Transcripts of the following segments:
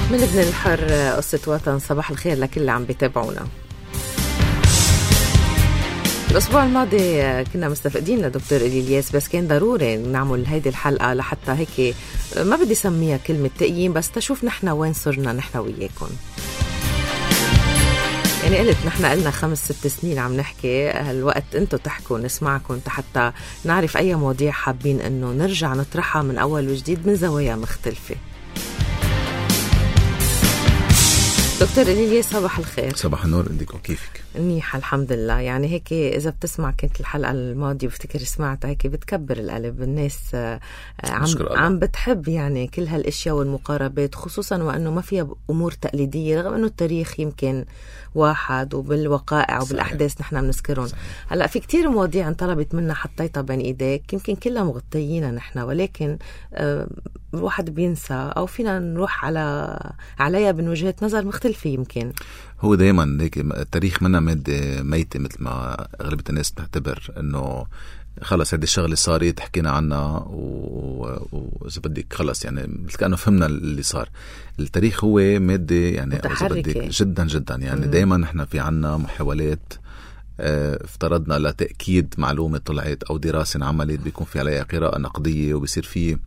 من ابن الحر قصة وطن. صباح الخير لكل اللي عم بيتابعونا. الأسبوع الماضي كنا مستفقدين لدكتور إلياس، بس كان ضروري نعمل هيدي الحلقة لحتى هيك ما بدي سميها كلمة تقييم، بس تشوف نحن وين صرنا نحن وياكم. يعني قلت نحن قلنا 5-6 سنين عم نحكي، هالوقت انتو تحكوا نسمعكم حتى نعرف أي مواضيع حابين انه نرجع نطرحها من أول وجديد من زوايا مختلفة. دكتور إلياس صباح الخير. صباح النور، عندك كيفك؟ منيحة الحمد لله. يعني هيك إذا بتسمع كنت الحلقة الماضية بفتكر سمعتها، هيك بتكبر القلب. الناس عم بتحب يعني كل هالأشياء والمقاربات، خصوصا وأنه ما فيها أمور تقليدية، رغم أنه التاريخ يمكن واحد وبالوقائع وبالأحداث نحن بنذكرهم. هلأ في كتير مواضيع انطلبت منا حطيتها بين إيديك، يمكن كلها مغطيين نحن، ولكن الواحد بينسى أو فينا نروح عليها من وجهة نظر مختلفة. يمكن هو دايما هيك التاريخ منا مادة ميتة مثل ما أغلبية الناس بتعتبر إنه خلص هذه الشغلة صارت حكينا عنها وإذا بدك خلص يعني مثل كأنه فهمنا اللي صار. التاريخ هو مادة يعني إذا بدك جدا جدا يعني دايما نحن في عنا محاولات افترضنا لتأكيد معلومة طلعت أو دراسة انعملت بيكون في عليها قراءة نقدية وبيصير فيه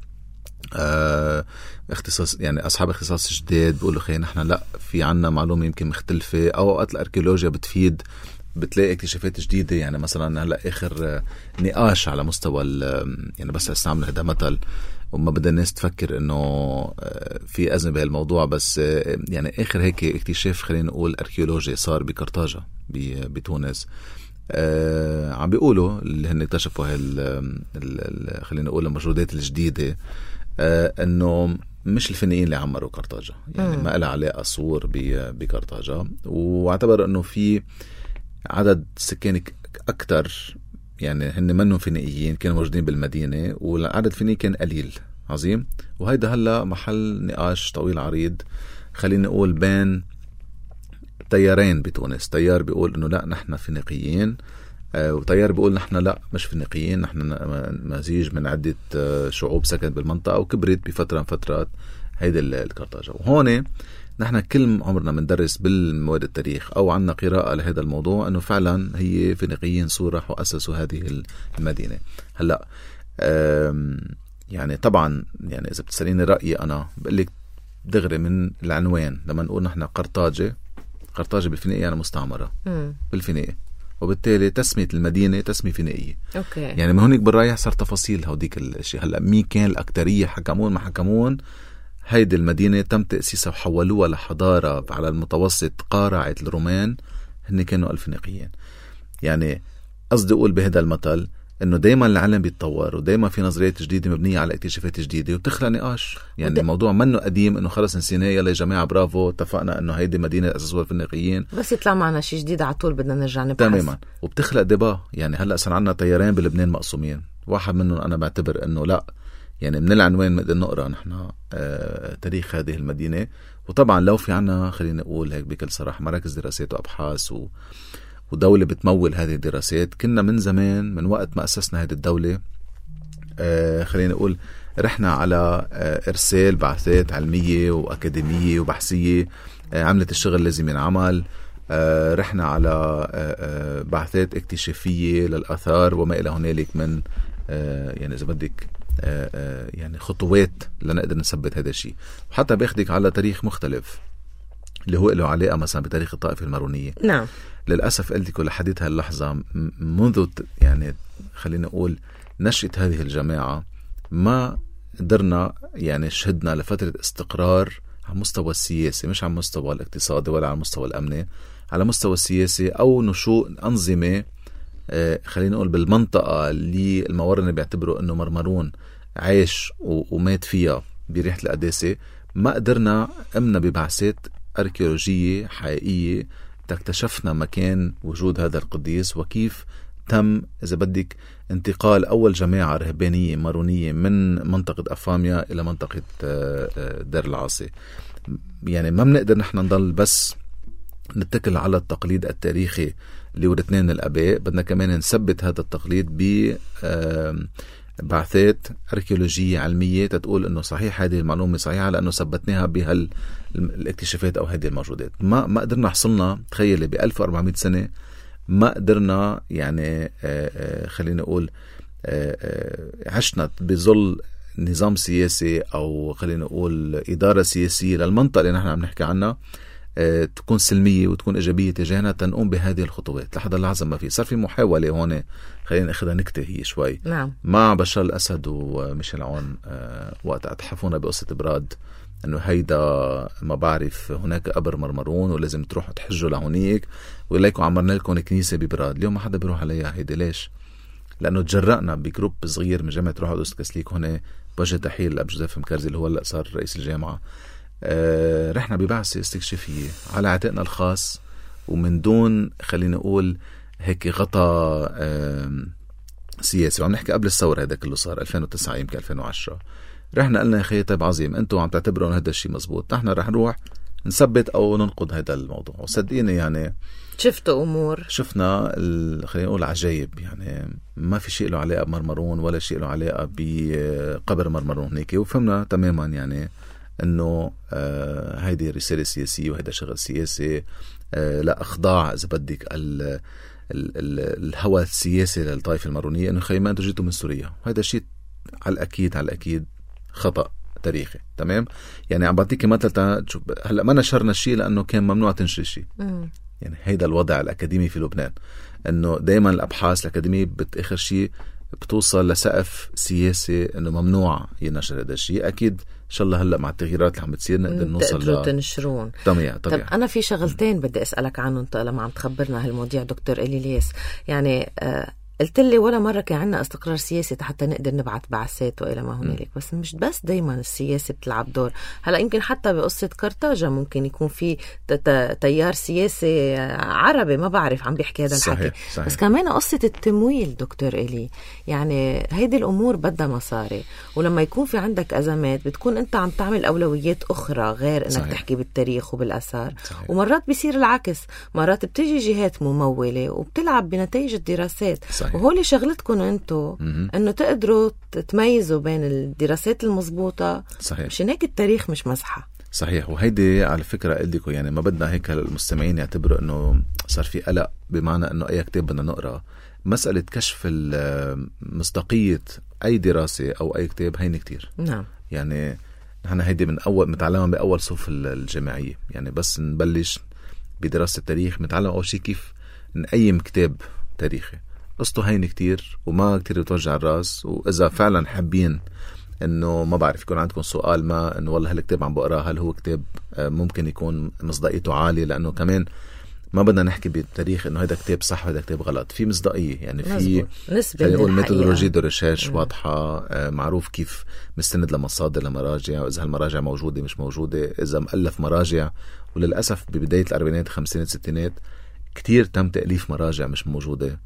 اختصاص، يعني أصحاب اختصاص جديد بيقولوا خير نحن لا في عنا معلومة يمكن مختلفة، أو وقت الأركيولوجيا بتفيد بتلاقي اكتشافات جديدة. يعني مثلا هلا آخر نقاش على مستوى يعني بس استعمل هذا مثل وما بدأ الناس تفكر إنه في أزمة بهالموضوع، بس يعني آخر هيك اكتشاف خلينا نقول أركيولوجي صار بقرطاجة بتونس. عم بيقولوا اللي هن اكتشفوا خلينا نقول الموجودات الجديدة انه مش الفينيين اللي عمروا قرطاجة، يعني ما لها علاقة صور بقرطاجة، واعتبر انه في عدد سكان اكتر يعني هن منهم فينيين كانوا موجودين بالمدينة، والعدد الفيني كان قليل عظيم. وهيدا هلا محل نقاش طويل عريض خلينا نقول بين تيارين بتونس. تيار بيقول انه لا نحن فينيقيين، وتيار بيقول نحن لا مش فينيقيين، نحن مزيج من عدة شعوب سكنت بالمنطقة وكبرت بفترة من فترات هيدا القرطاجة. وهون نحن كل عمرنا مندرس بالمواد التاريخ أو عنا قراءة لهذا الموضوع أنه فعلا هي فينيقيين صورح وأسسوا هذه المدينة. هلأ يعني طبعا يعني إذا بتسأليني رأيي أنا بقلك دغري من العنوان لما نقول نحن قرطاجة بالفينيقية يعني مستعمرة بالفينيقية، وبالتالي تسمية المدينة تسمية فينيقية. أوكي. يعني من هونيك بالرايح صار تفاصيل هوديك الاشياء. هلا مين كان الأكترية حكمون ما حكمون، هيدي المدينة تم تأسيسها وحولوها لحضارة على المتوسط قارعة الرومان، هن كانوا الفينيقيين. يعني قصدي أقول بهذا المثل إنه دايما العلم بيتطور ودايما في نظريات جديدة مبنية على اكتشافات جديدة وبتخلق نقاش. يعني الموضوع منه قديم إنه خلص نسيناه يلا يا جماعة برافو اتفقنا إنه هيدي مدينة أسسوها الفينيقيين، بس يطلع معنا شيء جديد على طول بدنا نرجع نبحث تماما، وبتخلق دبا. يعني هلأ صار عنا تيارين بلبنان مقسومين، واحد منهم أنا بعتبر إنه لا يعني من العنوان نقدر نقرأ نحن تاريخ هذه المدينة. وطبعا لو في عنا خلينا نقول هيك بكل صراحة مراكز دراسات وأبحاث ودولة بتمول هذه الدراسات، كنا من زمان من وقت ما أسسنا هذه الدولة خلينا نقول رحنا على إرسال بعثات علمية وأكاديمية وبحثية عملت الشغل لازم ينعمل. رحنا على بعثات اكتشافية للآثار وما إلى هنالك من يعني إذا بدك يعني خطوات لنقدر نثبت هذا الشيء. وحتى بياخدك على تاريخ مختلف اللي هو له علاقة مثلا بتاريخ الطائفة المارونية. نعم. للأسف قلتك لحديث هاللحظة منذ يعني خلينا نقول نشأة هذه الجماعة ما قدرنا يعني شهدنا لفترة استقرار على مستوى السياسي، مش على مستوى الاقتصادي ولا على مستوى الأمني، على مستوى السياسي أو نشوء أنظمة خلينا نقول بالمنطقة اللي الموارنة بيعتبروا أنه مرمرون عايش ومات فيها بريحة القداسة. ما قدرنا قمنا ببعثات أركيولوجية حقيقية اكتشفنا مكان وجود هذا القديس وكيف تم إذا بدك انتقال أول جماعة رهبانية مارونية من منطقة أفاميا إلى منطقة دير العاصي. يعني ما بنقدر نحن نضل بس نتكل على التقليد التاريخي اللي ورثناه من الآباء، بدنا كمان نثبت هذا التقليد بعثات أركيولوجية علمية تتقول إنه صحيح هذه المعلومة صحيحة لأنه ثبتناها بهالاكتشافات أو هذه الموجودات. ما قدرنا حصلنا، تخيلي ب 1400 سنة ما قدرنا يعني خلينا نقول عشنا بظل نظام سياسي أو خلينا نقول إدارة سياسية للمنطقة اللي نحن عم نحكي عنها تكون سلمية وتكون إيجابية تجاهنا تنقوم بهذه الخطوات. لحد اللحظة ما في، صار في محاولة هون، خلينا ناخذها نكتة هي شوي. نعم. مع بشار الأسد وميشيل عون وقت أتحفونا بقصة براد أنه هيدا ما بعرف هناك قبر مرمرون ولازم تروحوا تحجوا لهونيك وإليكم عمرنا لكم كنيسة ببراد. اليوم ما حدا بيروح عليها هيدا. ليش؟ لأنه تجرأنا بجروب صغير من جامعة روح قدس كاثوليك هون بوجه تحية لأب جوزيف مكرزي اللي هو هلا صار رئيس الجامعة. رحنا ببعثة استكشافية على عاتقنا الخاص ومن دون خلينا نقول هيك غطاء سياسي، وعم نحكي قبل الثورة هذا كله صار 2009 يمكن 2010. رحنا قلنا يا خي طيب عظيم انتوا عم تعتبروا هذا الشيء مزبوط، نحن رح نروح نثبت او ننقض هذا الموضوع. وصدقيني يعني شفتوا امور، شفنا خلينا نقول عجايب. يعني ما في شيء له علاقه بمرمرون ولا شيء له علاقه بقبر مرمرون هيك، وفهمنا تماما يعني انه هيدي رساله سياسيه وهيدا شغل سياسي. لا اخضاع اذا بدك الهوى السياسي للطائفه المارونيه انه خيما انتوا جيتوا من سوريا. هذا شيء على الاكيد خطا تاريخي. تمام، يعني عم بعطيكي مثل هلا ما نشرنا الشيء لانه كان ممنوع تنشر الشيء. يعني هيدا الوضع الاكاديمي في لبنان، انه دائما الابحاث الاكاديميه باخر شيء بتوصل لسقف سياسي انه ممنوع ينشر هذا الشيء. اكيد ان شاء الله هلا مع التغييرات اللي عم بتصير نقدر نوصل تنشرون. طبيعي. طب انا في شغلتين بدي اسالك عنهم لما عم تخبرنا هالمواضيع دكتور إلياس. يعني قلت لي ولا مرة كان عندنا استقرار سياسي حتى نقدر نبعث بعثات وإلى ما هنالك، بس مش بس دايما السياسة بتلعب دور. هلا يمكن حتى بقصة كرتاجة ممكن يكون في تيار سياسي عربي ما بعرف عم بيحكي هذا الحكي. صحيح. بس كمان قصة التمويل دكتور إلي، يعني هيدي الأمور بدها مصاري، ولما يكون في عندك أزمات بتكون أنت عم تعمل أولويات أخرى غير أنك صحيح. تحكي بالتاريخ وبالأثار. صحيح. ومرات بيصير العكس، مرات بتجي جهات ممولة وبتلعب بنتائج الدراسات. صحيح. وهولي شغلتكم انتو انه تقدروا تميزوا بين الدراسات المضبوطة. صحيح. مشان هيك التاريخ مش مزحة. صحيح. وهيدي على فكرة قلدكم يعني ما بدنا هيك المستمعين يعتبروا انه صار في قلق بمعنى انه اي كتاب بدنا نقرأ. مسألة كشف مصداقية اي دراسة او اي كتاب هين كتير. نعم. يعني نحن هيدي من اول متعلمة بأول صف الجامعية. يعني بس نبلش بدراسة التاريخ متعلم اول شيء كيف نقيم كتاب تاريخي. قصته هين كتير وما كتير بتوجع الراس. وإذا فعلا حابين إنه ما بعرف يكون عندكم سؤال ما إنه والله هالكتاب عم بقراه هل هو كتاب ممكن يكون مصداقيته عالية، لأنه كمان ما بدنا نحكي بالتاريخ إنه هذا كتاب صح وهذا كتاب غلط. في مصداقية يعني في نقول ميثودولوجيا دو ريشيرش واضحة، معروف كيف مستند لمصادر لمراجع، وإذا هالمراجع موجودة مش موجودة، إذا مؤلف مراجع. وللأسف ببداية الأربعينات خمسينات ستينات كتير تم تأليف مراجع مش موجودة.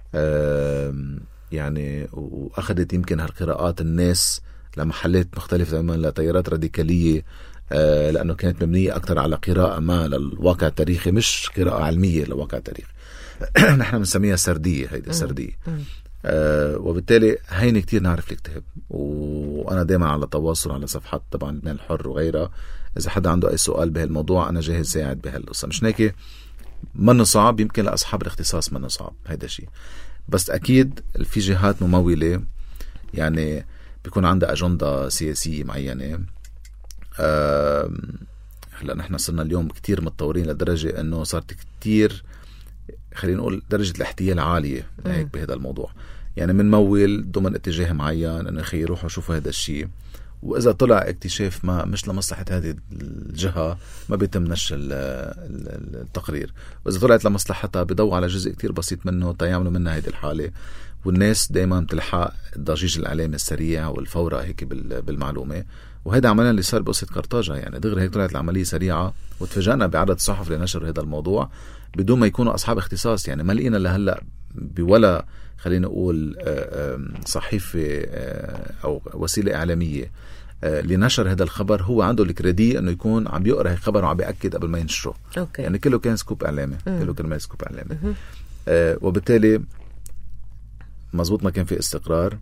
يعني وأخذت يمكن هالقراءات الناس لمحلات مختلفة تماما لتيارات راديكالية، لأنه كانت مبنية أكتر على قراءة ما للواقع التاريخي مش قراءة علمية للواقع التاريخي. نحن بنسميها سردية. هيدا سردية. وبالتالي هين كتير نعرف الكتاب. وأنا دايما على تواصل على صفحات طبعا لبنان الحر وغيرها، إذا حدا عنده أي سؤال بهالموضوع أنا جاهز ساعد بهالقصة. مش ناكي من صعب، يمكن لأصحاب الاختصاص من صعب هيدا شيء، بس أكيد في جهات ممولة يعني بيكون عندها أجندة سياسية معينة. هلا نحن صرنا اليوم كتير متطورين لدرجة أنه صارت كتير خلينا نقول درجة الاحتيال عالية هيك بهذا الموضوع. يعني من مول ضمن اتجاه معين أنه يخي يروحوا شوفوا هذا الشيء، وإذا طلع اكتشاف ما مش لمصلحة هذه الجهة ما بيتم نشر التقرير، وإذا طلعت لمصلحتها بيضوا على جزء كتير بسيط منه تيعملوا منها هذه الحالة. والناس دايما بتلحق الضجيج الإعلامي السريع والفورة هيك بالمعلومة. وهذا عملنا اللي صار بقصة كرتاجة، يعني دغري هيك طلعت العملية سريعة وتفاجأنا بعدد الصحف اللي نشروا هذا الموضوع بدون ما يكونوا أصحاب اختصاص. يعني ما لقينا لهلأ بولا خلينا نقول صحيفة أو وسيلة إعلامية لنشر هذا الخبر هو عنده الكريدي أنه يكون عم بيقرأ الخبر وعم بيأكد قبل ما ينشره. يعني كله كان سكوب إعلامي. كله كان سكوب إعلامي. وبالتالي مزبوط ما كان في استقرار.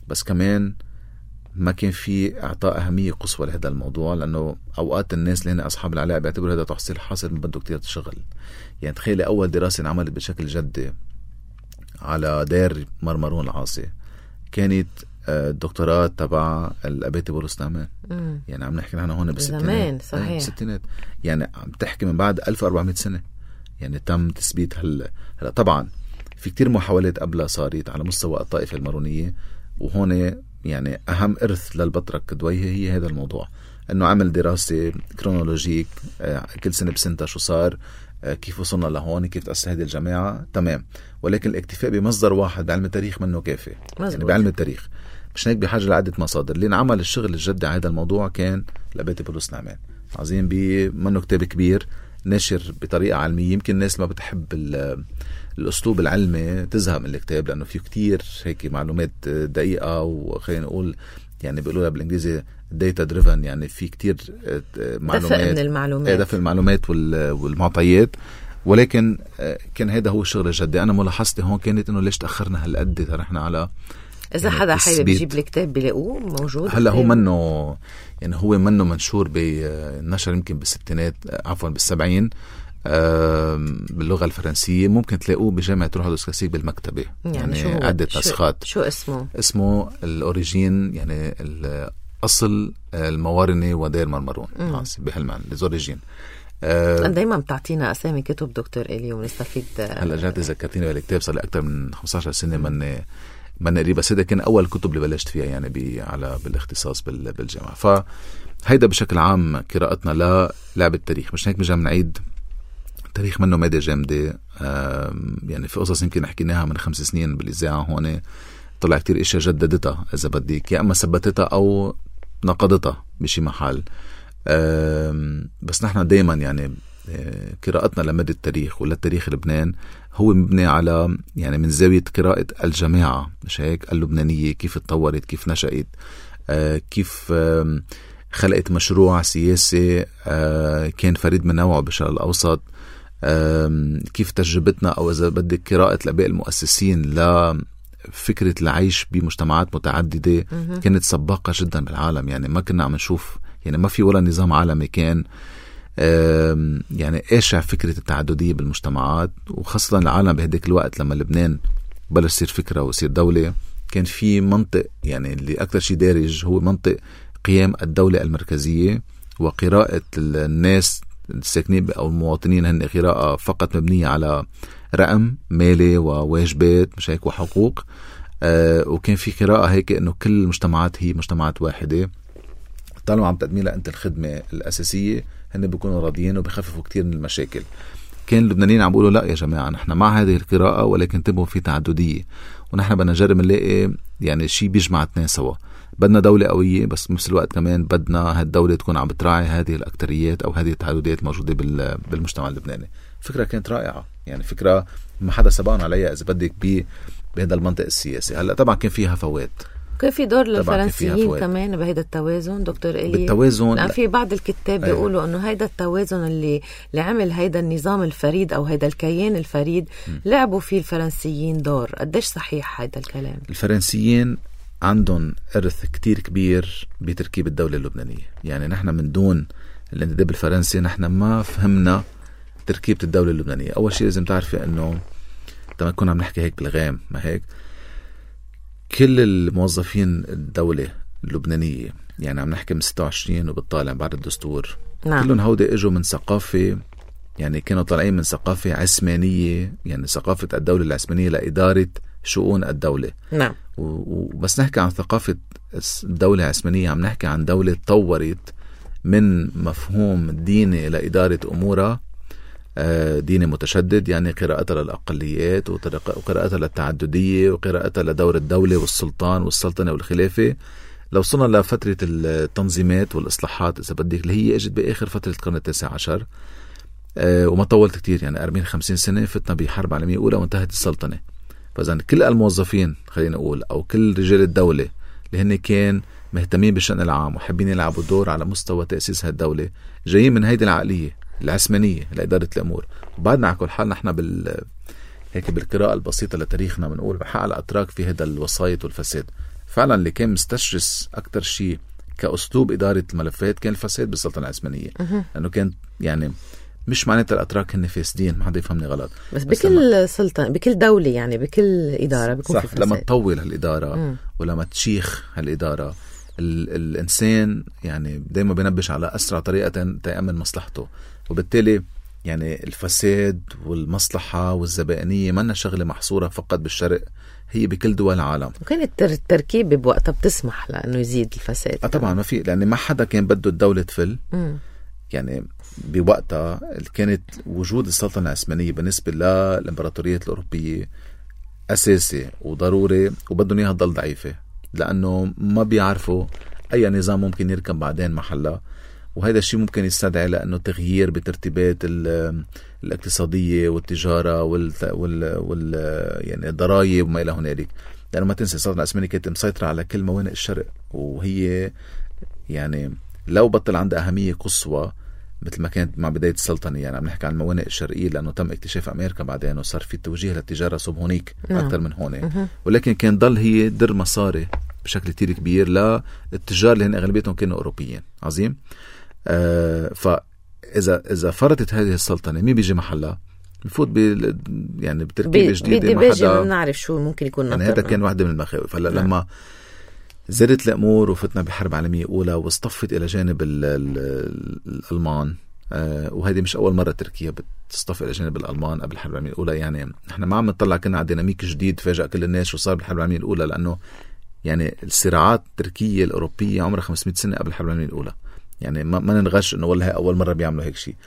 بس كمان ما كان في اعطاء اهميه قصوى لهذا الموضوع، لانه اوقات الناس اللي هن اصحاب العلاقه بيعتبروا هذا تحصيل حاصل من بده كتير شغل. يعني تخيلي اول دراسه انعملت بشكل جدي على دير مرمرون العاصي كانت الدكتوراه تبع الاباتي بولس نعمان. يعني عم نحكي نحن هون بالستينات. صحيح بالستينات، يعني عم تحكي من بعد 1400 سنه يعني تم تثبيت هلا طبعا في كتير محاولات قبلها صارت على مستوى الطائفه المارونيه، وهون يعني أهم إرث للبطرك كدويه هي هذا الموضوع، أنه عمل دراسة كرونولوجيك كل سنة بسنتها شو صار، كيف وصلنا لهون، كيف تأسس هذه الجماعة، تمام. ولكن الاكتفاء بمصدر واحد بعلم التاريخ منه كافي. يعني بعلم التاريخ مش هيك، بحاجة لعدة مصادر. اللي انعمل الشغل الجدي على هذا الموضوع كان الأباتي بولس نعمان، عظيم منه كتاب كبير نشر بطريقة علمية. يمكن الناس ما بتحب الأسلوب العلمي تزهق من الكتاب، لأنه فيه كتير هيك معلومات دقيقة، وخلينا نقول يعني بيقولوا بالإنجليزي data driven، يعني في كتير معلومات، دفع المعلومات والمعطيات. ولكن كان هذا هو الشغل الجدي. أنا ملاحظتي هون كانت إنه ليش تأخرنا هالقد، ترى إحنا على إذا حدا حابب يجيب الكتاب بيلاقوه موجود. هلا هو منه يعني هو منه منشور بنشر يمكن بالستينات، عفوا بالسبعين، باللغة الفرنسية. ممكن تلاقوه بجامعة روح الأسكاسيك بالمكتبة. يعني عدة نسخات. شو اسمه الأوريجين، يعني الأصل الموارنة ودير مرمرون بهالمعنى الأوريجين. دايما بتعطينا أسامي كتب دكتور إلي ونستفيد. هلا جات ذكرتيني بالكتاب، صار لي أكثر من 15 سنة من قريب، بس هذا كان أول كتب اللي بلشت فيها يعني بالاختصاص بالجامعة. فهيدا بشكل عام قراءتنا للعب التاريخ. مش هيك مجال نعيد التاريخ منه مادة جامدة. يعني في قصص يمكن حكيناها من 5 سنين بالإذاعة هون، طلع كتير إشياء جددتها إذا بديك، يا أما ثبتتها أو نقضتها بشي محل. بس نحن دايما يعني قراءتنا لمادة التاريخ ولا التاريخ لبنان هو مبني على يعني من زاوية قراءة الجماعة، مش هيك، اللبنانية، كيف اتطورت، كيف نشأت، كيف خلقت مشروع سياسي كان فريد من نوعه بالشرق الأوسط، كيف تجربتنا أو إذا بدك قراءة الآباء المؤسسين لفكرة العيش بمجتمعات متعددة كانت سباقة جدا بالعالم. يعني ما كنا عم نشوف، يعني ما في ولا نظام عالمي كان يعني إيشع فكرة التعددية بالمجتمعات، وخاصة العالم بهديك الوقت لما لبنان بلش يصير فكرة ويصير دولة. كان في منطق يعني اللي أكثر شيء دارج هو منطق قيام الدولة المركزية، وقراءة الناس الساكنين أو المواطنين هن قراءة فقط مبنية على رقم مالي وواجبات، مش هيك، وحقوق. وكان في قراءة هيك إنه كل المجتمعات هي مجتمعات واحدة، طالما عم تقدمي لها أنت الخدمة الأساسية هن بيكونوا راضيين وبيخففوا كتير من المشاكل. كان اللبنانيين عم بيقولوا لا يا جماعة، نحن مع هذه القراءة ولكن تبقوا في تعددية، ونحن بدنا نجرب نلاقي يعني شيء بيجمع اثنين سوا. بدنا دولة قوية، بس بنفس الوقت كمان بدنا هالدولة تكون عم بتراعي هذه الأكتريات أو هذه التعدديات الموجودة بالمجتمع اللبناني. فكرة كانت رائعة، يعني فكرة ما حدا سبقنا عليها إذا بدك بهذا المنطق السياسي. هلا طبعا كان فيها فوات، كان في دور للفرنسيين كمان بهيدا التوازن دكتور إلي. بالتوازن في بعض الكتاب بيقولوا انه هيدا التوازن اللي عمل هيدا النظام الفريد او هيدا الكيان الفريد لعبوا فيه الفرنسيين دور. قديش صحيح هيدا الكلام؟ الفرنسيين عندهم إرث كتير كبير بتركيب الدولة اللبنانية. يعني نحن من دون الانتداب الفرنسي نحن ما فهمنا تركيبة الدولة اللبنانية. أول شيء لازم تعرفي أنه لما كنا عم نحكي هيك بالغام، ما هيك، كل الموظفين الدولة اللبنانية، يعني عم نحكي من 26 وبالطالع بعد الدستور، كلهم هودي اجوا من ثقافة، يعني كانوا طالعين من ثقافة عثمانية، يعني ثقافة الدولة العثمانية لإدارة شؤون الدولة. نعم. وبس نحكي عن ثقافة الدولة العثمانية عم نحكي عن دولة تطورت من مفهوم ديني لإدارة أمورها، ديني متشدد، يعني قراءتها للأقليات وقراءتها للتعددية وقراءتها لدور الدولة والسلطان والسلطنة والخلافة. لو وصلنا لفترة التنظيمات والإصلاحات إذا بدك اللي هي اجت بآخر فترة القرن التاسع عشر، وما طولت كتير، يعني 40-50 سنة فتنا بحرب عالمية أولى وانتهت السلطنة. فإذن كل الموظفين خلينا نقول أو كل رجال الدولة اللي هن كان مهتمين بالشأن العام وحابين يلعبوا دور على مستوى تأسيس هالدولة جايين من هيدي العقلية العثمانية لإدارة الأمور. وبعدنا على كل حال نحن هيك بالقراءة البسيطة لتاريخنا بنقول بحق الأتراك في هذا الوسايط والفساد. فعلا اللي كان مستشرس أكتر شيء كأسلوب إدارة الملفات كان الفساد بالسلطنة العثمانية. لأنه كان يعني مش معناتها الأتراك هن فاسدين، ما حدا يفهمني غلط، بس بكل سلطنة بكل دولة يعني بكل إدارة بيكون في فساد. لما تطول هالإدارة ولما تشيخ هالإدارة الإنسان يعني دايما بينبش على أسرع طريقة تأمن مصلحته، وبالتالي يعني الفساد والمصلحة والزبائنية منا شغلة محصورة فقط بالشرق، هي بكل دول العالم. وكانت التركيبة بوقتها بتسمح لأنه يزيد الفساد. طبعا ما في، لأن ما حدا كان بده الدولة تفل. يعني بوقتها كانت وجود السلطنة العثمانية بالنسبة للإمبراطوريات الأوروبية أساسي وضروري، وبدهم إياها تضل ضعيفة لأنه ما بيعرفوا أي نظام ممكن يركب بعدين محلها، وهذا الشيء ممكن يستدعي لأنه تغيير بترتيبات الاقتصادية والتجارة وال يعني الضرائب وما إلى هنالك. لأنه ما تنسى السلطنة العثمانية كانت مسيطرة على كل موانئ الشرق، وهي يعني لو بطل عندها أهمية قصوى مثل ما كانت مع بداية السلطنة. يعني عم نحكي عن الموانئ الشرقية لأنه تم اكتشاف أمريكا بعدين وصار في توجيه للتجارة صوب هونيك أكثر من هون، ولكن كان ضل هي در مصاري بشكل كتير كبير للتجار اللي هن أغلبيتهم كانوا أوروبيين. عظيم. فإذا فرطت هذه السلطنة مين بيجي محلها؟ بفوت يعني بتركيبة جديدة ما حدا بنعرف شو ممكن يكون. يعني هذا كان واحدة من المخاوف. هلا لما زادت الأمور وفتنا بحرب عالمية أولى واصطفت إلى جانب الألمان، وهذه مش أول مرة تركيا بتصطف إلى جانب الألمان قبل الحرب العالمية الأولى. يعني احنا ما عم نطلع كنا على ديناميك جديد فاجأ كل الناس شو صار بالحرب العالمية الأولى، لأنه يعني الصراعات التركية الأوروبية عمرها 500 سنة قبل الحرب العالمية الأولى. يعني ما ننغش إنه والله أول مرة بيعملوا هيك شيء.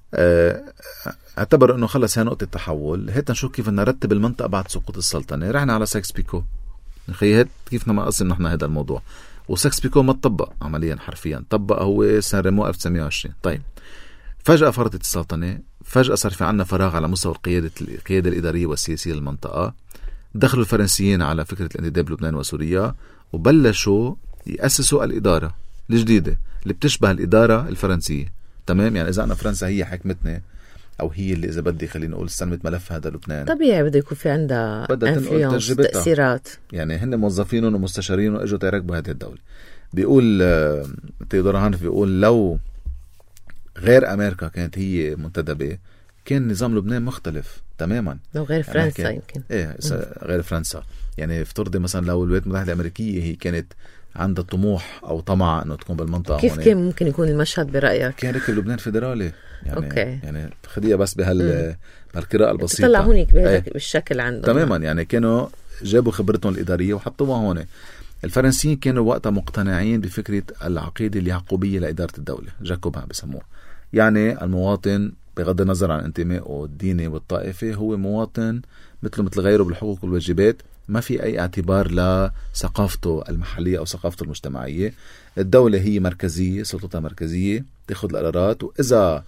اعتبر إنه خلص هي نقطة تحول. هات نشوف كيف نرتب المنطقة بعد سقوط السلطنة. رحنا على سايكس بيكو. نخيهت كيف ما أصل نحن هذا الموضوع. وسايكس بيكو ما تطبق عمليا حرفيا، طبق هو سان ريمو 1920. طيب فجأة فرطت السلطنة، فجأة صار في عنا فراغ على مستوى القيادة الإدارية والسياسية للمنطقة. دخلوا الفرنسيين على فكرة الانتداب بلبنان وسوريا وبلشوا يأسسوا الإدارة الجديدة اللي بتشبه الإدارة الفرنسية. تمام. يعني إذا أنا فرنسا هي حكمتنا أو هي اللي إذا بدي خلينا نقول استلمت ملف هذا لبنان، طبيعي بده يكون في عندها انفلونس تأثيرات. يعني هن موظفين ومستشارين وإجوا تيركبوا هذه الدولة. بيقول تيودور هانف بيقول لو غير أمريكا كانت هي منتدبة كان نظام لبنان مختلف تماما. لو غير فرنسا يعني يمكن غير فرنسا. يعني افترضي مثلا لو الولايات المتحدة الأمريكية هي كانت عندها طموح أو طمع أنه تكون بالمنطقة، كيف كان ممكن يكون المشهد برأيك؟ كان ركب لبنان فيدرالي. يعني أوكي. يعني خديها بس بهالقراءة البسيطة. طلع هونيك بهذاك بالشكل عندهم تماما. يعني كانوا جابوا خبرتهم الإدارية وحطوها هون. الفرنسيين كانوا وقتها مقتنعين بفكرة العقيدة اليعقوبية لإدارة الدولة، جاكوبها بسموه. يعني المواطن بغض النظر عن انتمائه الديني والطائفي هو مواطن مثل غيره بالحقوق والواجبات، ما في أي اعتبار لثقافته المحلية أو ثقافته المجتمعية. الدولة هي مركزية، سلطتها مركزية، تأخذ القرارات، وإذا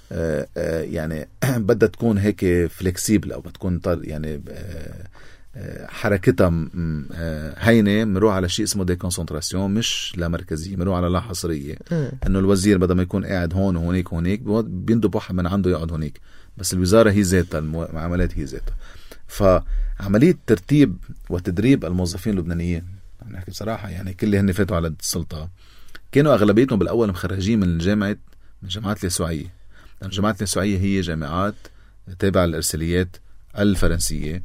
يعني بدها تكون هيك فلكسيبل أو بتكون يعني حركتها هينة، مروح على شيء اسمه ديكونسنتراسيون، مش لا مركزية، مروح على لا حصرية. إنه الوزير بدل ما يكون قاعد هون وهونيك وهونيك بيندب واحد من عنده يقعد هونيك، بس الوزارة هي ذاتها، المعاملات هي ذاتها. فعملية ترتيب وتدريب الموظفين اللبنانيين، نحكي بصراحة يعني كل اللي هن فاتوا على السلطة كانوا أغلبيتهم بالأول مخرجين من الجامعات اليسوعية. لأن الجامعات اليسوعية هي جامعات تابعة للإرساليات الفرنسية،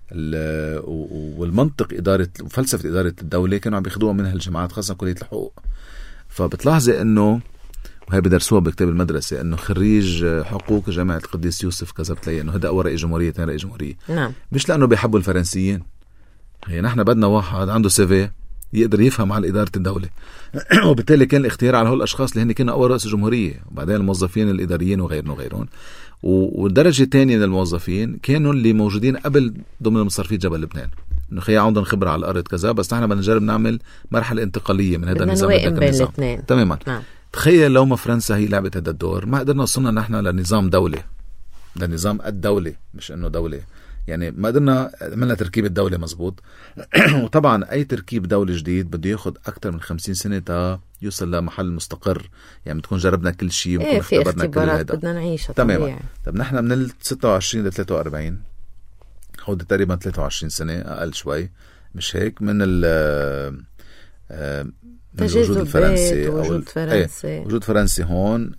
والمنطق إدارة وفلسفة إدارة الدولة كانوا عم بياخدوها منها الجامعات، خاصة كلية الحقوق. فبتلاحظي إنه وهي بدرسوها بكتاب المدرسة إنه خريج حقوق جامعة القديس يوسف كذا بتلاقي إنه هذا أول رئيس جمهورية ثاني رئيس جمهورية. نعم. مش لأنه بيحبوا الفرنسيين، هي نحن بدنا واحد عنده CV يقدر يفهم على إدارة الدولة. وبالتالي كان الاختيار على هؤلاء الأشخاص اللي هن كانوا أول رئيس جمهورية وبعدين الموظفين الإداريين وغيرهم. والدرجة الثانية من الموظفين كانوا اللي موجودين قبل ضمن مصرفية جبل لبنان، إنه خيا عندهم خبرة على الأرض كذا، بس نحن بدنا نجرب نعمل مرحلة انتقالية من هذا النظام الاثنين. تماما. نعم. تخيل لو ما فرنسا هي لعبت هذا الدور ما قدرنا وصلنا نحن لنظام دولة، لنظام الدولة، مش إنه دولة. يعني ما قدرنا عملنا تركيب الدولة مزبوط. وطبعا أي تركيب دولة جديد بده ياخد أكتر من 50 سنة تا يوصل لمحل مستقر. يعني بتكون جربنا كل شيء وبتكون اختبرنا كل هذا بدنا نعيشها تماما. طب نحن من 26 ل 43 هودي تقريبا 23 سنة أقل شوي مش هيك؟ من الوجود الفرنسي وجود فرنسي هون.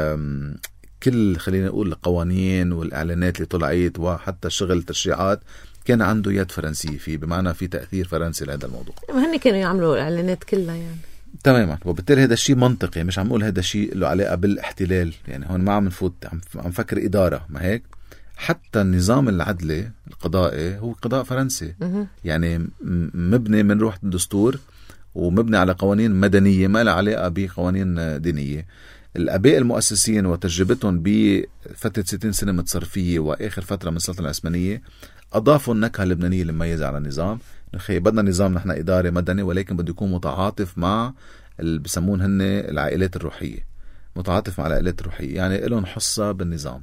كل خلينا نقول القوانين والإعلانات اللي طلعت وحتى شغل التشريعات كان عنده يد فرنسية فيه، بمعنى في تأثير فرنسي لهذا الموضوع. هن كانوا يعملوا الإعلانات كلها يعني تماما. وبالتالي هذا الشيء منطقي، مش عم نقول هذا الشيء له علاقة بالاحتلال، يعني هون ما عم نفوت، عم فكر إدارة، ما هيك؟ حتى النظام العدلي القضائي هو قضاء فرنسي، يعني مبني من روح الدستور ومبني على قوانين مدنية ما لها علاقة بقوانين دينية. الآباء المؤسسين وتجربتهم بفترة 60 سنة متصرفية وآخر فترة من السلطنة العثمانية أضافوا النكهة اللبنانية المميزة على النظام. بدنا نظام نحن إداري مدني، ولكن بده يكون متعاطف مع اللي بسمون هن العائلات الروحية، متعاطف مع العائلات الروحية، يعني لهم حصة بالنظام.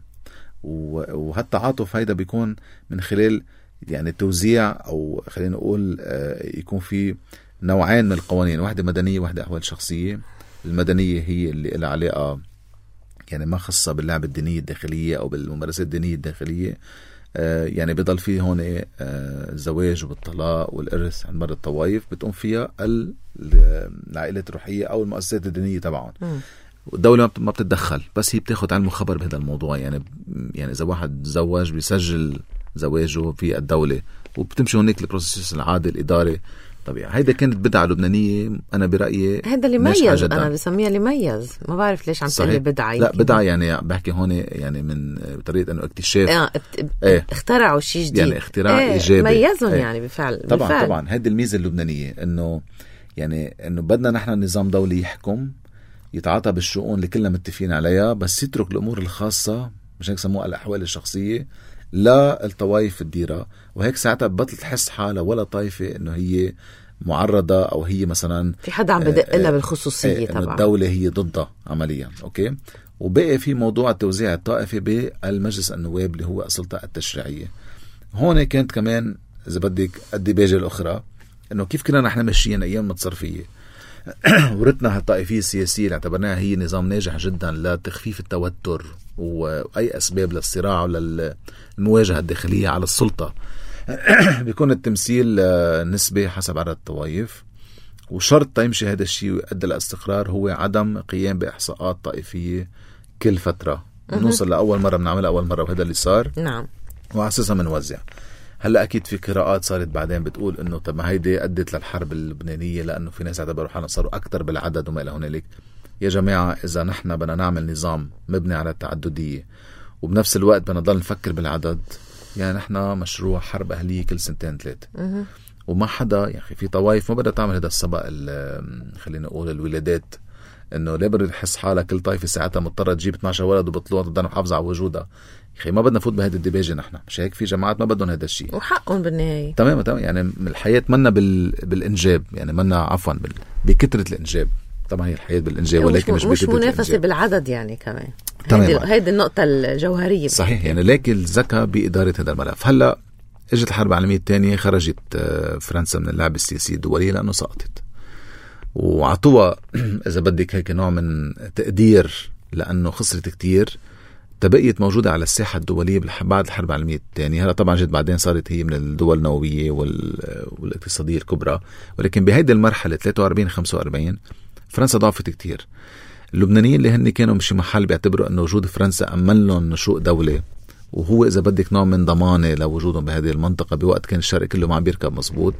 وهالتعاطف هيدا بيكون من خلال يعني توزيع، أو خلينا نقول يكون في نوعين من القوانين، واحدة مدنية واحدة أحوال شخصية. المدنية هي اللي لها علاقة يعني ما خصة باللعبة الدينية الداخلية أو بالممارسات الدينية الداخلية، يعني بيضل فيه هون الزواج والطلاق والإرث عند بعض الطوائف بتقوم فيها العائلات الروحية أو المؤسسات الدينية تبعهم. والدولة ما بتتدخل، بس هي بتاخد علم خبر بهذا الموضوع. يعني إذا واحد زواج بيسجل زواجه في الدولة وبتمشي هناك البروسيس العادي الإداري طبيعي. هيدا كانت بدعة لبنانية أنا برأيي، هيدا اللي ميز، أنا بسميها اللي ميز، ما بعرف ليش عم تقولي بدعة. لا بدعة يعني بحكي هون يعني من طريقة أنه اكتشاف اخترعوا شيء جديد، يعني اختراع إيجابي ميزهم يعني بالفعل. طبعا هيدي الميزة اللبنانية، إنه يعني إنه بدنا نحن نظام دولي يحكم يتعاطى بالشؤون اللي كلنا متفقين عليها، بس يترك الأمور الخاصة، مش هيك سموها الأحوال الشخصية، لا الطوائف الديرة. وهيك ساعتها بطل تحس حالة ولا طائفة إنه هي معرضة أو هي مثلا في حدا عم بدق لها بالخصوصية طبعا، الدولة هي ضدها عمليا. أوكي. وبقي في موضوع التوزيع الطائفي بالمجلس النواب اللي هو السلطة التشريعية. هون كانت كمان إذا بدك الديباجة الأخرى، إنه كيف كنا نحن ماشيين أيام التصرفية ورثنا هالطائفية السياسية اللي اعتبرناها هي نظام ناجح جدا لتخفيف التوتر وأي أسباب للصراع والمواجهة الداخلية على السلطة. بيكون التمثيل نسبي حسب عدد الطوائف، وشرط يمشي هذا الشيء ويؤدي لاستقرار هو عدم قيام بإحصاءات طائفية كل فترة. نوصل لأول مرة بنعملها أول مرة، وهذا اللي صار. نعم. وعساسا منوزع. هلا أكيد في قراءات صارت بعدين بتقول إنه طب ما هيدي أدت للحرب اللبنانية، لأنه في ناس اعتبروا حالهم صاروا أكتر بالعدد وما إلى هنالك. يا جماعة إذا نحن بدنا نعمل نظام مبني على التعددية وبنفس الوقت بدنا نضل نفكر بالعدد، يعني نحن مشروع حرب أهلية كل 2-3 وما حدا يا أخي. في طوائف ما بدها تعمل هذا السبق خلينا نقول الولادات، إنه لا برد يحس حالة كل طائفة ساعتها مضطرة تجيب 12 ولد وبطلوها تضل محافظة على وجودها. يا ما بدنا نفوت بهذه الدباجة نحن، مش هيك؟ في جماعات ما بدهم هذا الشيء وحقهم بالنهاية. تمام. يعني الحياة منا بالإنجاب، يعني منا عفوا بكثرة الإنجاب. طبعا هي الحياة بالإنجاب، ولكن مش منافسة بالعدد يعني كمان. هيدي النقطة الجوهرية صحيح. يعني لكن الذكاء بإدارة هذا الملف. هلا اجت الحرب العالمية الثانية، خرجت فرنسا من اللعبة السياسية الدولية لأنه سقطت، وعطوها إذا بدك هيك نوع من تقدير لأنه خسرت كتير. تبقيت موجودة على الساحة الدولية بعد الحرب العالمية الثانية. هلا طبعا جت بعدين صارت هي من الدول النووية والاقتصادية الكبرى، ولكن بهيدي المرحلة 43-45 فرنسا ضعفت كتير. اللبنانيين اللي هن كانوا مشي محل بيعتبروا أنه وجود فرنسا أمن لهم نشوء دولة، وهو إذا بدك نوع من ضمانة لوجودهم بهذه المنطقة بوقت كان الشرق كله ما عم بيركب مزبوط.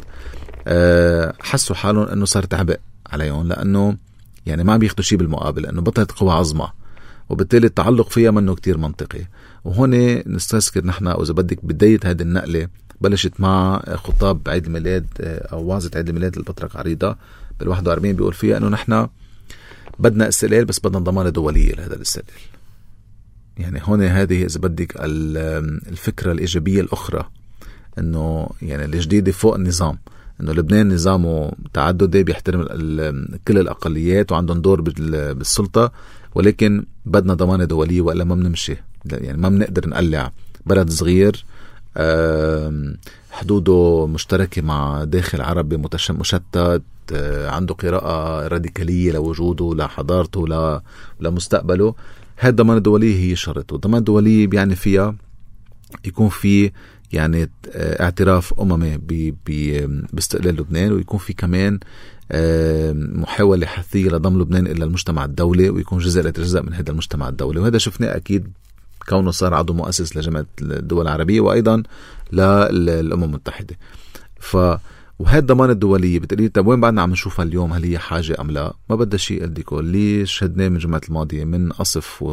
حسوا حالهم أنه صار تعبئ عليهم، لأنه يعني ما عم بياخدوا شيء بالمقابل، لأنه بطلت قوة عظمى، وبالتالي التعلق فيها منه كتير منطقي. وهون نستذكر نحن وإذا بدك بداية هذه النقلة بلشت مع خطاب عيد الميلاد أو وعظة عيد الميلاد للبطرك عريضة بال41، بيقول فيها أنه نحن بدنا استقلال بس بدنا ضمانة دولية لهذا الاستقلال. يعني هون هذه إذا بدك الفكرة الإيجابية الأخرى، أنه يعني الجديدة فوق النظام، أنه لبنان نظامه تعددي بيحترم كل الأقليات وعندهم دور بالسلطة، ولكن بدنا ضمانة دولية وإلا ما بنمشي. يعني ما بنقدر نقلع بلد صغير حدوده مشتركة مع داخل عربي مشتت، عنده قراءة راديكالية لوجوده لحضارته لمستقبله. هذا الضمانة الدولية هي شرط، والضمانة الدولية بيعني فيها يكون في يعني اعتراف أممي باستقلال لبنان، ويكون في كمان محاولة حثية لضم لبنان إلى المجتمع الدولي، ويكون جزء لا يتجزأ من هذا المجتمع الدولي. وهذا شفناه أكيد كونه صار عضو مؤسس لجامعة الدول العربية وأيضا للأمم المتحدة. وهذه الضمانة الدولية بتقولي طب وين بعدنا عم نشوفها اليوم؟ هل هي حاجة أم لا؟ ما بدها شيء أديكو اللي شهدناه من الجمعة الماضية من قصف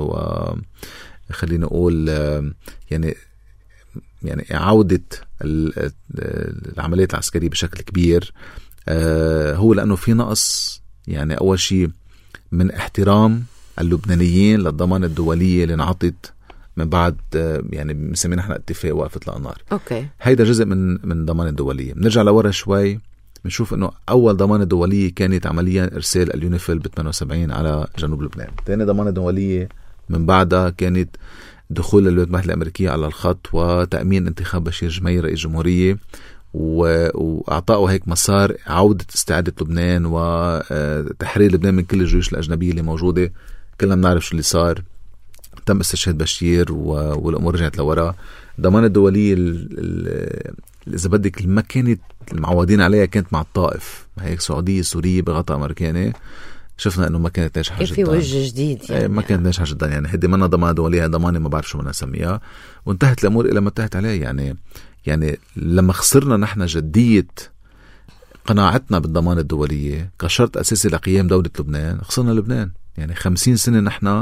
خلينا نقول يعني عودة العمليات العسكرية بشكل كبير، هو لأنه في نقص يعني أول شيء من احترام اللبنانيين للضمانة الدولية اللي انعطت من بعد يعني بنسميه نحن اتفاق وقف اطلاق النار. هيدا جزء من الضمانة الدولية. بنرجع لورا شوي بنشوف انه اول ضمانة دولية كانت عمليا ارسال اليونيفيل ب 78 على جنوب لبنان. ثاني ضمانة دولية من بعدها كانت دخول الولايات المتحدة الأمريكية على الخط وتأمين انتخاب بشير جميل رئيس جمهورية، وأعطائه هيك مسار عودة استعادة لبنان وتحرير لبنان من كل الجيوش الأجنبية اللي موجودة. كلنا بنعرف شو اللي صار، تم استشهاد بشير والأمور رجعت لورا. الضمانة الدولية إذا بدك ما كانت المعودين عليها كانت مع الطائف، هيك سعودية سورية بغطاء أمريكاني، شفنا انه ما كانت ناجحه جدا، في وجه جديد يعني ما كانت ناجحه جدا. يعني هدي منا ضمانه دوليه، ضمانه ما بعرف شو بدنا نسميها، وانتهت الامور الى ما انتهت عليه. يعني لما خسرنا نحن جديه قناعتنا بالضمانه الدوليه كشرط اساسي لقيام دوله لبنان، خسرنا لبنان. يعني 50 سنه نحن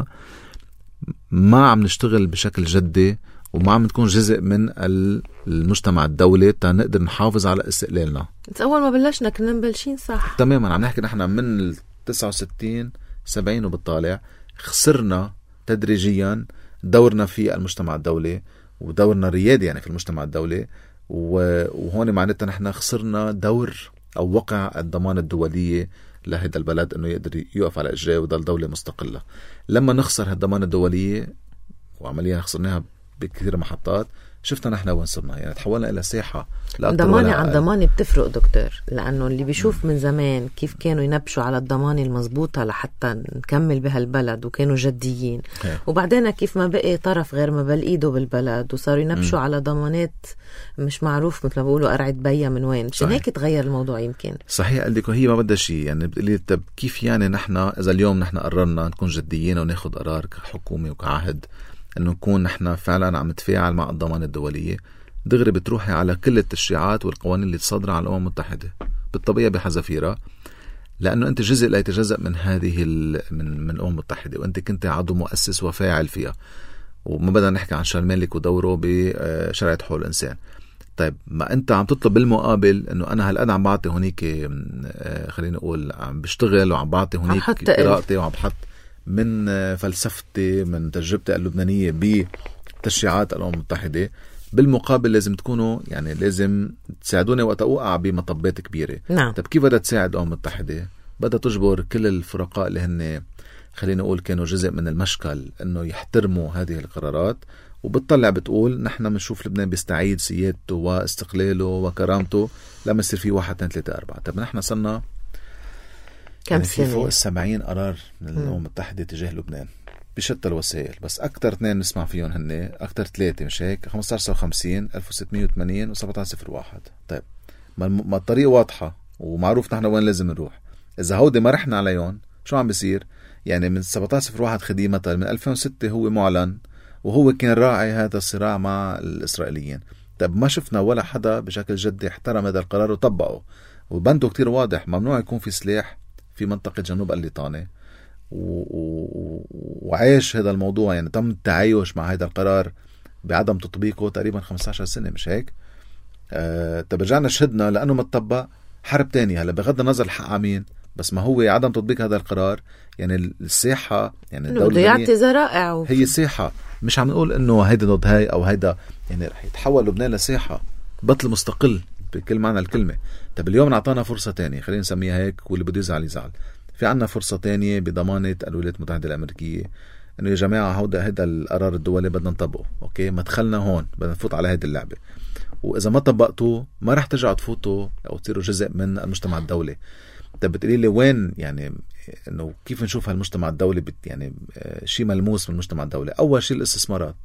ما عم نشتغل بشكل جدي وما عم نكون جزء من المجتمع الدولي تنقدر نحافظ على استقلالنا. اول ما بلشنا كنا مبلشين صح تماما. عم نحكي نحن من 69 70 وبالطالع خسرنا تدريجيا دورنا في المجتمع الدولي ودورنا الريادي يعني في المجتمع الدولي، وهون معناتها نحن خسرنا دور أو وقع الضمانة الدولية لهذا البلد أنه يقدر يقف على إجراه ويضل دولة مستقلة. لما نخسر هالضمانة الدولية وعمليا خسرناها بكثير محطات، شفنا نحن وين صرنا. يعني تحولنا إلى ساحة ضمانة عن ضمانة بتفرق دكتور، لأنه اللي بيشوف من زمان كيف كانوا ينبشوا على الضمانة المزبوطة لحتى نكمل بهالبلد وكانوا جديين، وبعدين كيف ما بقي طرف غير ما بل إيده بالبلد وصاروا ينبشوا على ضمانات مش معروف مثل ما بقولوا قرعة بيا من وين. عشان هيك تغير الموضوع يمكن. صحيح قلتك، هي ما بدها شيء. يعني بتقولي طب كيف يعني نحن إذا اليوم نحن قررنا نكون جديين وناخد قرار كحكومة وكعهد أنه نكون نحن فعلا عم نتفاعل مع الضمانة الدولية، دغري بتروحي على كل التشريعات والقوانين اللي تصدر على الأمم المتحدة بالطبيعة بحذافيرها، لأنه أنت جزء لا يتجزأ من هذه من الأمم المتحدة، وأنت كنت عضو مؤسس وفاعل فيها. وما بدنا نحكي عن شارل مالك ودوره بشرعية حقوق الإنسان. طيب ما أنت عم تطلب بالمقابل أنه أنا هالقد عم بعطي هونيك خلينا نقول عم بشتغل وعم بعطي هونيك قراءتي وعم بحط من فلسفتي من تجربتي اللبنانية بتشريعات الأمم المتحدة، بالمقابل لازم تكونوا يعني لازم تساعدوني وقت أوقع بمطبات كبيرة. نعم. طب كيف بدها تساعد الأمم المتحدة؟ بدها تجبر كل الفرقاء اللي هن خلينا نقول كانوا جزء من المشكل أنه يحترموا هذه القرارات، وبتطلع بتقول نحن بنشوف لبنان بيستعيد سيادته واستقلاله وكرامته لما يصير فيه 1 2 3 4. طب نحن صرنا كم سنة؟ في فوق 70 قرار من الأمم المتحدة تجاه لبنان بشتى الوسائل، بس أكتر 2 نسمع فيهم هن أكتر 3 مش هيك 1550 1680 و1701. طيب ما الطريق واضحة ومعروف نحن وين لازم نروح. إذا هودي ما رحنا عليهم شو عم بيصير؟ يعني من 1701 خديه مثلا من 2006 هو معلن وهو كان راعي هذا الصراع مع الإسرائيليين. طب ما شفنا ولا حدا بشكل جدي احترم هذا القرار وطبقه، وبنده كتير واضح ممنوع يكون في سلاح في منطقة جنوب الليطانة، وعايش هذا الموضوع. يعني تم التعايش مع هذا القرار بعدم تطبيقه تقريبا 15 سنة مش هيك؟ طب رجعنا شهدنا لأنه ما تطبق حرب تانية. هلا بغض النظر الحق عمين، بس ما هو عدم تطبيق هذا القرار. يعني الساحة يعني الدولة يعطي ذرائع هي ساحة، مش عم نقول انه هيدا ضد هاي او هيدا، يعني رح يتحول لبنان لساحة بطل مستقل بكل معنى الكلمة. طب اليوم نعطانا فرصة تانية، خلينا نسميها هيك، واللي بده يزعل يزعل. في عنا فرصة تانية بضمانة الولايات المتحدة الأمريكية انه يا جماعة هيدا القرار الدولي بدنا نطبقه. اوكي مدخلنا هون بدنا نفوت على هيدي اللعبة، واذا ما طبقتوه ما رح ترجعوا تفوتوا او تصيروا جزء من المجتمع الدولي. طب بتقولي لي وين يعني انه كيف نشوف هالمجتمع الدولي يعني شيء ملموس من المجتمع الدولي؟ اول شيء الاستثمارات،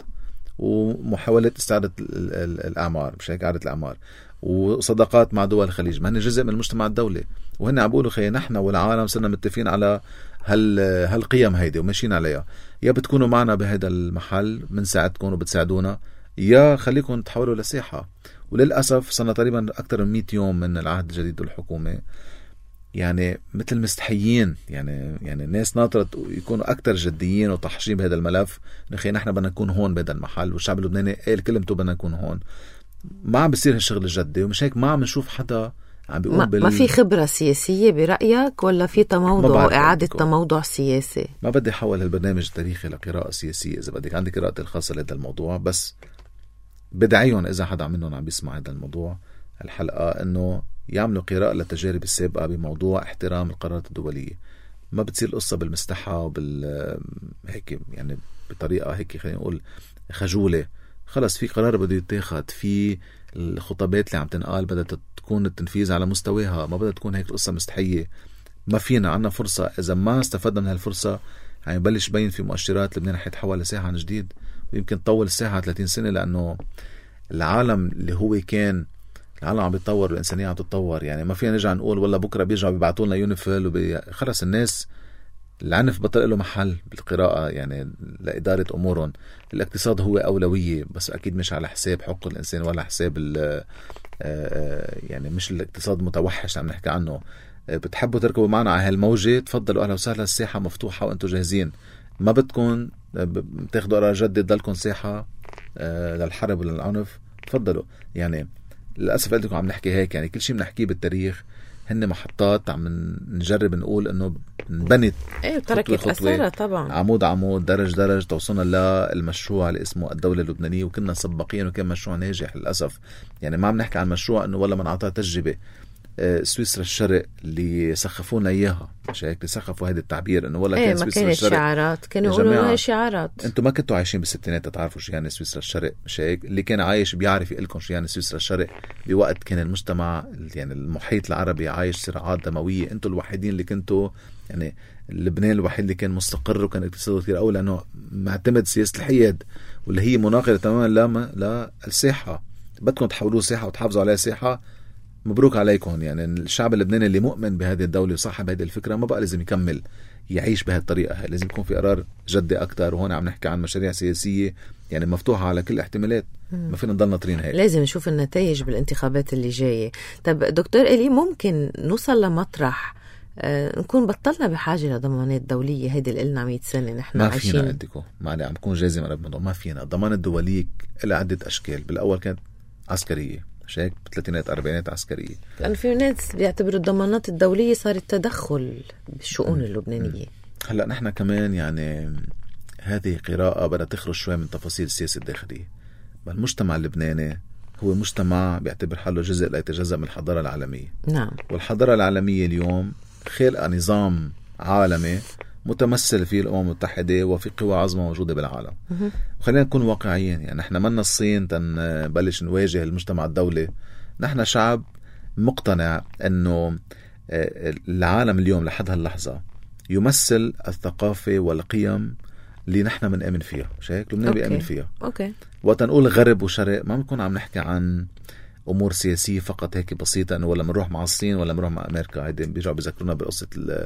ومحاولة استعادة الأعمار، مش هيك، إعادة الأعمار، وصداقات مع دول الخليج، ما هن جزء من المجتمع الدولي. وهن عم بيقولوا خي نحن والعالم صرنا متفقين على هالقيم هيدي وماشيين عليها، يا بتكونوا معنا بهذا المحل بنساعدكم وبتساعدونا، يا خليكم تحولوا لسياحة. وللأسف صرنا تقريبا أكثر من 100 يوم من العهد الجديد والحكومة يعني مثل مستحيين، يعني الناس ناطرة يكونوا أكثر جديين وطحشين بهذا الملف. نخي نحن بدنا نكون هون بهذا المحل، والشعب اللبناني قال كلمته بدنا نكون هون. ما عم بيصير هالشغل الجدي، ومش هيك ما عم نشوف حدا عم بيقول ما في خبرة سياسية برأيك، ولا في تموضع وإعادة تموضع سياسي؟ ما بدي أحول هالبرنامج التاريخي لقراءة سياسية، إذا بدك عندي قراءتي الخاصة لهذا الموضوع، بس بدعيهم إذا حدا منهم عم بيسمع هذا الموضوع الحلقة إنه يعملوا قراءة للتجارب السابقة بموضوع احترام القرارات الدولية. ما بتصير القصة بالمستحى هيك يعني بطريقة هيك خلينا نقول خجولة. خلص في قرار بده يتاخد، في الخطابات اللي عم تنقال بدها تكون التنفيذ على مستواها، ما بدها تكون هيك القصة مستحية. ما فينا، عنا فرصة، إذا ما استفدنا من هالفرصة يعني بلش بين في مؤشرات لبنان حيتحول لساحة عن جديد، ويمكن تطول الساحة 30 سنة، لأنه العالم اللي هو كان العالم عم بيتطور والإنسانية عم تتطور. يعني ما فينا نرجع نقول والله بكرة بيرجعوا بيبعتوا لنا يونيفيل خلص الناس العنف بطل له محل بالقراءة يعني لإدارة أمورهم. الاقتصاد هو أولوية، بس أكيد مش على حساب حقوق الإنسان ولا حساب يعني مش الاقتصاد متوحش عم نحكي عنه. بتحبوا تركبوا معنا على هالموجة، تفضلوا أهلا وسهلا، الساحة مفتوحة وأنتوا جاهزين. ما بدكم بتاخدوا قرار جدي تضلكم ساحة للحرب وللعنف، تفضلوا. يعني للأسف قلت لكم عم نحكي هيك، يعني كل شيء بنحكيه بالتاريخ هن محطات عم نجرب نقول انه انبنت تركت أثرها طبعا عمود عمود درج درج توصلنا للمشروع اللي اسمه الدولة اللبنانية، وكنا سباقين وكان مشروع ناجح. للأسف يعني ما عم نحكي عن مشروع انه والله من عطاه تجربة. سويسرا الشرق اللي سخفونا اياها، مش هيك سخفوا هذا التعبير انه والله كان سويسرا الشرق شعارات، كانوا يقولوا شعارات. انتم ما كنتوا عايشين بالستينات تعرفوا شو يعني سويسرا الشرق، مش هيك؟ اللي كان عايش بيعرف يقول لكم شو يعني سويسرا الشرق بوقت كان المجتمع يعني المحيط العربي عايش صراعات دمويه. انتم الوحيدين اللي كنتوا يعني لبنان الوحيد اللي كان مستقر وكان اقتصاده كثير قوي، لانه معتمد سياسه الحياد واللي هي مناقضه تماما للساحه. بدكم تحولوه ساحه وتحافظوا عليها ساحه، مبروك عليكم. يعني الشعب اللبناني اللي مؤمن بهذه الدولة وصاحب هذه الفكرة ما بقى لازم يكمل يعيش بهذه الطريقة، لازم يكون في قرار جدي أكتر. وهون عم نحكي عن مشاريع سياسية يعني مفتوحة على كل الاحتمالات، ما فينا نضل ناطرين هيك، لازم نشوف النتائج بالانتخابات اللي جاية. طب دكتور إلي، ممكن نوصل لمطرح نكون بطلنا بحاجة لضمانات دولية؟ هيدي اللي قلنا 100 سنة نحن عايشين. ما فينا عندكم معلي عم بكون جازم على الموضوع، ما فينا. الضمانة الدولية لها عدة أشكال. بالأول كانت عسكرية، هيك بالثلاثينات أربعينات عسكرية. لأن في ناس بيعتبروا الضمانات الدولية صارت تدخل بالشؤون اللبنانية. هلأ نحن كمان يعني هذه قراءة بدها تخرج شوي من تفاصيل السياسة الداخلية. المجتمع اللبناني هو مجتمع بيعتبر حاله جزء لا يتجزأ من الحضارة العالمية. نعم. والحضارة العالمية اليوم خلق نظام عالمي متمثل فيه الأمم المتحدة وفي قوى عظمى موجودة بالعالم. وخلينا نكون واقعيين، يعني نحن منا الصين تنبلش نواجه المجتمع الدولي. نحن شعب مقتنع أنه العالم اليوم لحد هاللحظة يمثل الثقافة والقيم اللي نحن منآمن فيها، مش هيك؟ لبنان بيآمن فيها. وقت نقول غرب وشرق ما بنكون عم نحكي عن أمور سياسية فقط هيك بسيطة، أنه ولا منروح مع الصين ولا منروح مع أمريكا. هيدا بيرجعوا بيذكرونا بقصة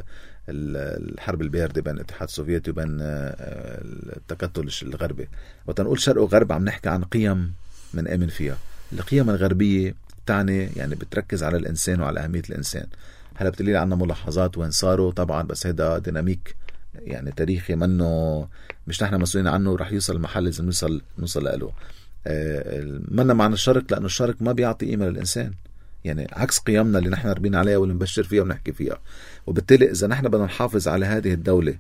الحرب الباردة بين الاتحاد السوفيتي وبين التكتل الغربي. وقت نقول شرق وغرب عم نحكي عن قيم منآمن فيها. القيم الغربية تعني يعني بتركز على الإنسان وعلى أهمية الإنسان. هلا بتقولي عنا ملاحظات وين صاروا، طبعا بس هيدا ديناميك يعني تاريخي منه مش نحن مسؤولين عنه، رح يوصل المحل لازم نوصل له. منا معنى الشرق، لأنه الشرق ما بيعطي قيمة للإنسان، يعني عكس قيمنا اللي نحن ربينا عليها واللي نبشر فيها ونحكي فيها. وبالتالي إذا نحن بدنا نحافظ على هذه الدولة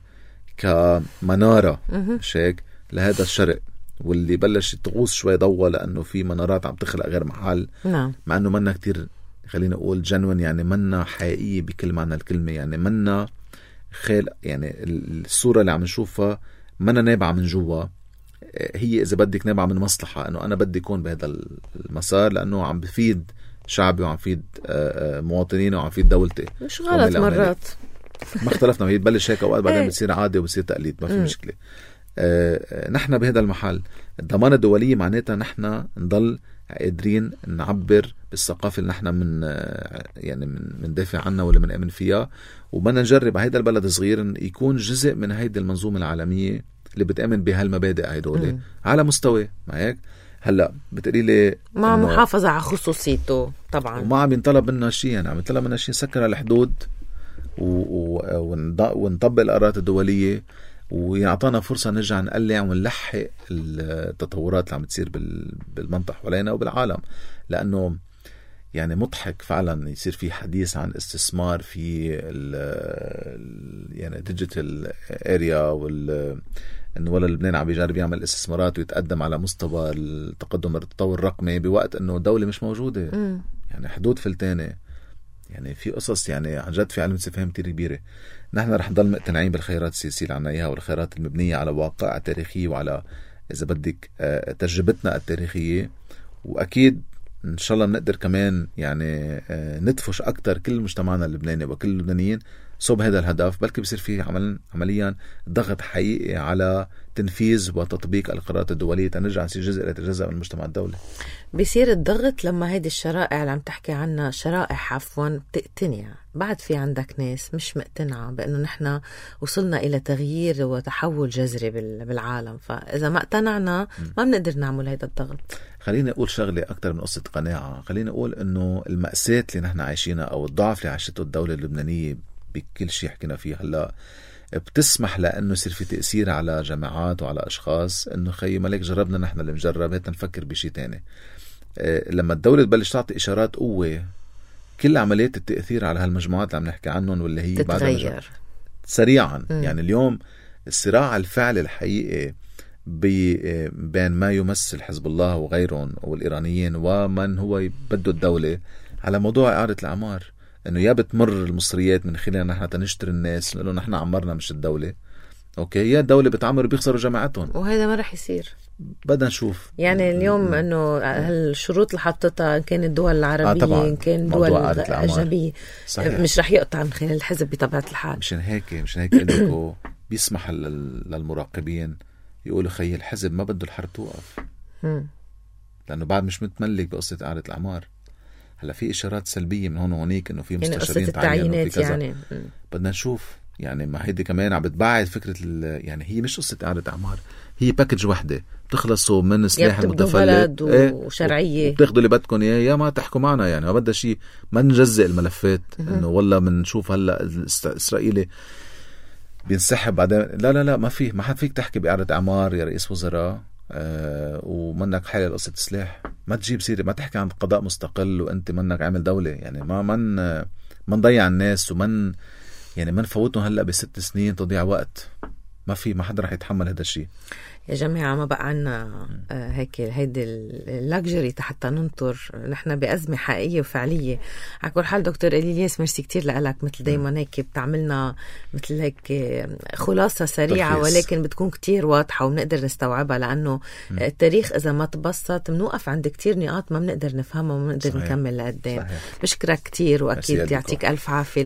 كمنارة مش هيك لهذا الشرق، واللي بلش تغوص شوي ضوء لأنه في منارات عم تخلق غير محل، مع أنه منا كتير خلينا نقول جنون، يعني منا حقيقية بكل معنى الكلمة. يعني منا خالق، يعني الصورة اللي عم نشوفها منا نابعة من جوا، هي إذا بدك نابعة من مصلحة أنه أنا بدي يكون بهذا المسار لأنه عم بفيد شعبي وعم فيد مواطنين وعم فيد دولتي. مش غلط مرات ما اختلفنا، هي تبلش هيك أوقات بعدين بتصير عادة وبتصير تقليد، ما في مشكلة. نحن بهذا المحل الضمانة الدولية معناتها نحن نضل قادرين نعبر بالثقافة اللي نحن من دافع عنها ولا من أمن فيها، وبدنا نجرب هيدا البلد صغير يكون جزء من هيدا المنظومة العالمية اللي بتأمن بهالمبادئ هيدول على مستوى. ما هيك هلا بتقولي لي مع محافظة على خصوصيته طبعا، وما عم ينطلب منا شيء، يعني عم ينطلب منا شيء نسكر الحدود ونطبق القرارات الدولية ويعطانا فرصة نرجع نقلع ونلحق التطورات اللي عم تصير بالمنطقة حوالينا وبالعالم. لأنه يعني مضحك فعلا يصير في حديث عن استثمار في يعني ديجيتال اريا انه ولا لبنان عم يجرب يعمل استثمارات ويتقدم على مستوى التقدم التطور الرقمي بوقت انه دولة مش موجودة. يعني حدود فلتانة، يعني في قصص يعني عن جد في علم استفهام كتير كبيرة. نحن رح نضل مقتنعين بالخيارات السياسية اللي عنا إياها والخيارات المبنية على واقع تاريخي وعلى إذا بدك تجربتنا التاريخية، وأكيد إن شاء الله بنقدر كمان يعني ندفش أكتر كل مجتمعنا اللبناني وكل اللبنانيين صوب هذا الهدف. بلكي بصير فيه عمليا ضغط حقيقي على تنفيذ وتطبيق القرارات الدولية تنرجع نصير جزء لا يتجزأ من المجتمع الدولي. بيصير الضغط لما هيدي الشرائع اللي عم تحكي عنها شرائح بتقتنع. بعد في عندك ناس مش مقتنعة بأنه نحن وصلنا إلى تغيير وتحول جذري بالعالم، فإذا ما اقتنعنا ما بنقدر نعمل هيدا الضغط. خليني أقول شغلة أكتر من قصة قناعة. خليني أقول أنه المأساة اللي نحن عايشينها أو الضعف اللي عاشته الدولة اللبنانية بكل شيء حكينا فيه هلا بتسمح لأنه يصير في تأثير على جماعات وعلى أشخاص إنه خي مالك جربنا نحن اللي مجرب هات نفكر بشيء تاني. لما الدولة تبلش تعطي إشارات قوة كل عمليات التأثير على هالمجموعات اللي عم نحكي عنهم واللي هي تتغير سريعا. يعني اليوم الصراع الفعلي الحقيقي بين ما يمثل حزب الله وغيرهم والإيرانيين ومن هو بده الدولة على موضوع إعادة الأعمار. انه يا بتمر المصريات من خلال نحن تنشتر الناس لانه نحن عمرنا مش الدولة، اوكي، يا الدولة بتعمر وبيخسروا جماعتهم، وهذا ما رح يصير. بدنا نشوف يعني اليوم انه هالشروط اللي حطتها ان كان الدول العربية ان كان دول اجنبية مش رح يقطع من خلال الحزب بطبيعة الحال. مشان هيك قلتوا بيسمح للمراقبين يقولوا خي الحزب ما بده الحرب توقف لانه بعد مش متملك بقصة إعادة الأعمار. هلا في إشارات سلبية من هون وهونيك إنه في مستشارين تعينوا في كذا يعني. بدنا نشوف يعني ما هيدي كمان عم بتبعد فكرة يعني هي مش قصة إعادة أعمار، هي باكج واحدة بتخلصوا من سلاح المتفلت وشرعية وبتاخدوا اللي بدكم إياه يا ما تحكوا معنا. يعني ما بدها شيء، ما نجزئ الملفات إنه والله بنشوف هلا الإسرائيلي بينسحب بعدين. لا ما حد فيك تحكي بإعادة أعمار يا رئيس وزراء ومنك حالة قصة سلاح. ما تجيب سيرة، ما تحكي عن قضاء مستقل وانت منك عامل دولة. يعني ما نضيع الناس ومن يعني ما نفوتهم هلأ ب6 سنين تضيع وقت. ما حدا رح يتحمل هذا الشيء يا جماعة. ما بقى عنا هيك هيدي اللاكجري حتى ننطر. نحن بأزمة حقيقية وفعلية. على كل حال دكتور إلياس ميرسي كتير لك، مثل دايما هيك بتعملنا مثل هيك خلاصة سريعة ولكن بتكون كتير واضحة وبنقدر نستوعبها، لأنه التاريخ إذا ما تبسط بنوقف عند كتير نقاط ما بنقدر نفهمها وما بنقدر نكمل لقدام. بشكرك كتير وأكيد يعطيك ألف عافية.